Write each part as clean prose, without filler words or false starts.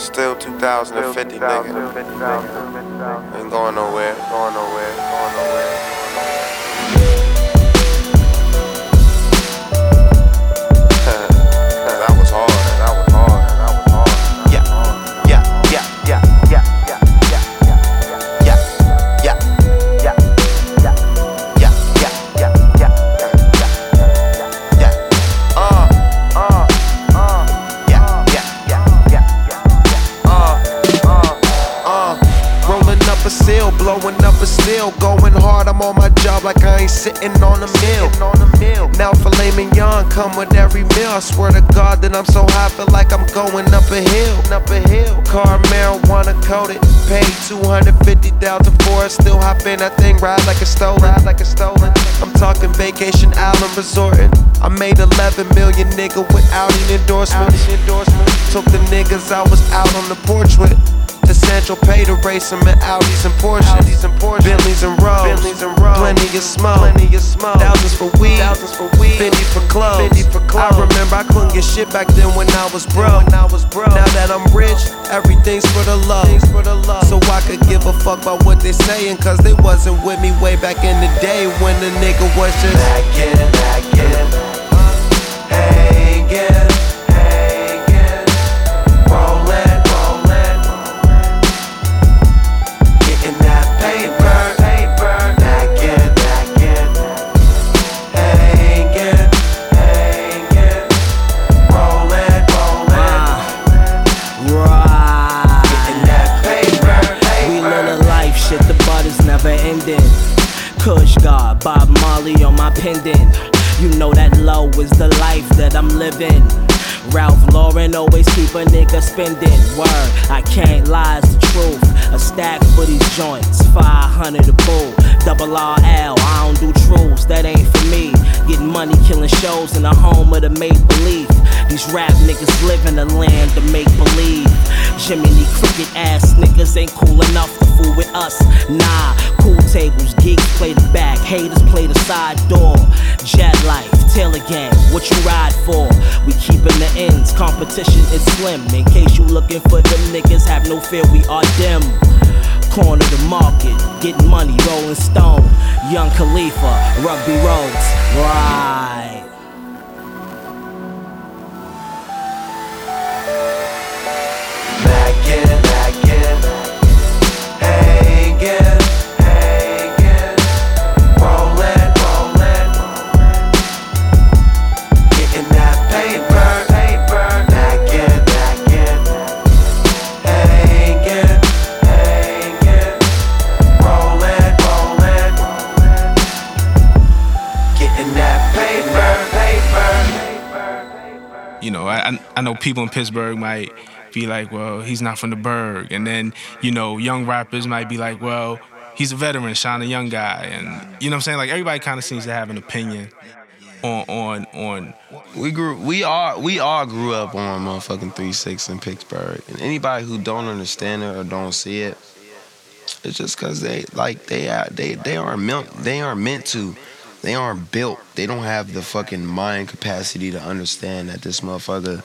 Still 2050, nigga. Ain't going nowhere. That was hard. Yeah. Rolling up a seal, blowing up a steel, going hard. I'm on my job like I ain't sitting on a meal. Now filet mignon come with every meal. I swear to God that I'm so high, feel like I'm going up a hill. Car marijuana coated, paid $250,000 for it. Still hop in that thing, ride like a stolen. I'm talking vacation island resorting. I made 11 million, nigga, without an endorsement. Took the niggas I was out on the porch with to Central Pay to race them in Audis and Porsches, Bentleys and Rolls, plenty of smoke, thousands for weed, 50 for clothes. I remember I couldn't get shit back then when I was broke. Now that I'm rich, everything's for the low. So I could give a fuck about what they saying, cause they wasn't with me way back in the day when the nigga was just hanging. Kush God, Bob Marley on my pendant. You know that low is the life that I'm living. Ralph Lauren always keep a nigga spending. Word, I can't lie, it's the truth. A stack for these joints, 500 a boo. Double RL, I don't do truths, that ain't for me. Getting money, killing shows in the home of the make-believe. These rap niggas live in a land of make-believe. Jiminy Cricket ass niggas ain't cool enough to fool with us. Nah, cool tables, geeks play the back, haters play the side door. Jet life, Taylor gang, what you ride for? We keepin' the ends, competition is slim. In case you looking for them niggas, have no fear, we are them. Corner the market, getting money, Rolling Stone. Young Khalifa, Rugby Roads, right. You know, I know people in Pittsburgh might be like, well, he's not from the burg. And then, you know, young rappers might be like, well, he's a veteran, Sean, a young guy. And, you know what I'm saying? Like, everybody kind of seems to have an opinion on. We all grew up on motherfucking 3-6 in Pittsburgh. And anybody who don't understand it or don't see it, it's just because they aren't meant to. They aren't built. They don't have the fucking mind capacity to understand that this motherfucker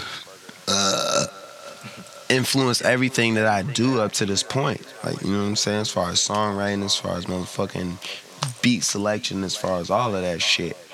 influenced everything that I do up to this point. Like, you know what I'm saying? As far as songwriting, as far as motherfucking beat selection, as far as all of that shit.